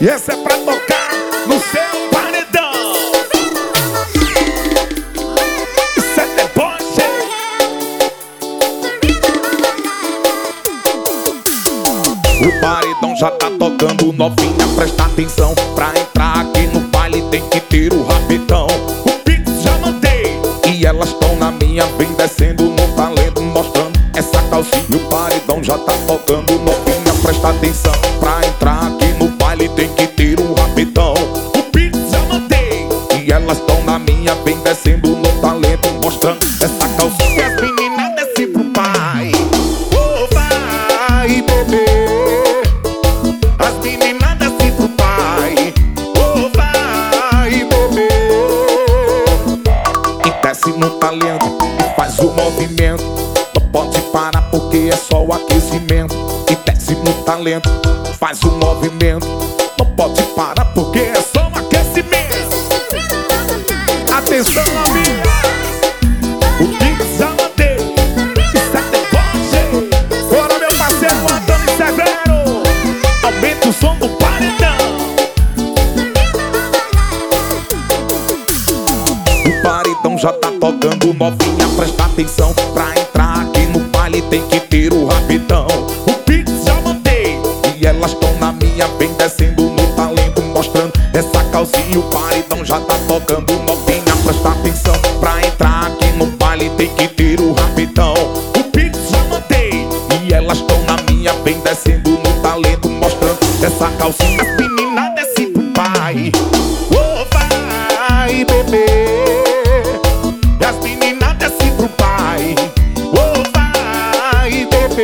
E essa é pra tocar no seu paredão. Isso é deboche. O paredão já tá tocando, novinha, presta atenção. Pra entrar aqui no baile tem que ter o rapidão. O Pix já mandei e elas tão na minha, vem descendo no talento, mostrando essa calcinha. O paredão já tá tocando, novinha, presta atenção. Pra entrar aqui no baile tem que ter o rapidão. O Pix já mandei e elas tão na minha, vem descendo no talento, mostrando essa calcinha. E as meninas descem pro pai. Oh, vai, bebê. As meninas descem pro pai. Oh, vai, bebê. E desce no talento e faz o movimento. Não pode parar porque é só o aquecimento. E desce no talento, faz o movimento. Não pode parar porque é só um aquecimento. Atenção, amiga. O Pix já mandei. Isso é deboche. Bora, meu parceiro Antônio Severo. Aumenta o som do paredão. O paredão já tá tocando, novinha, presta atenção. Pra entrar aqui no baile tem que ter o rapidão. O Pix já mandei e elas tão na minha, vem descendo no talento, mostrando essa calcinha. O paredão já tá tocando, novinha, presta atenção. Pra entrar aqui no baile tem que ter o rapidão. O Pix já mandei e elas tão na minha, vem descendo no talento, mostrando essa calcinha. As meninas descem pro pai. Oh, vai, bebê. E as meninas descem pro pai. Oh, vai, bebê.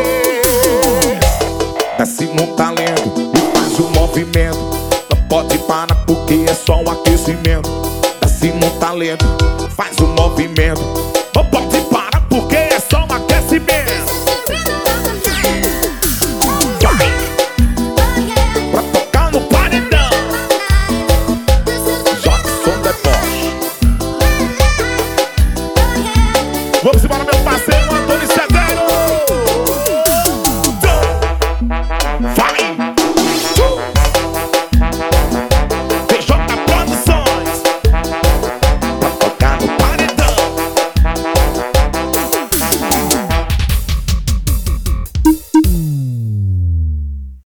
Desce no talento e faz o movimento. Não pode parar porque é só um aquecimento. Desce no talento, faz o movimento. Não pode parar.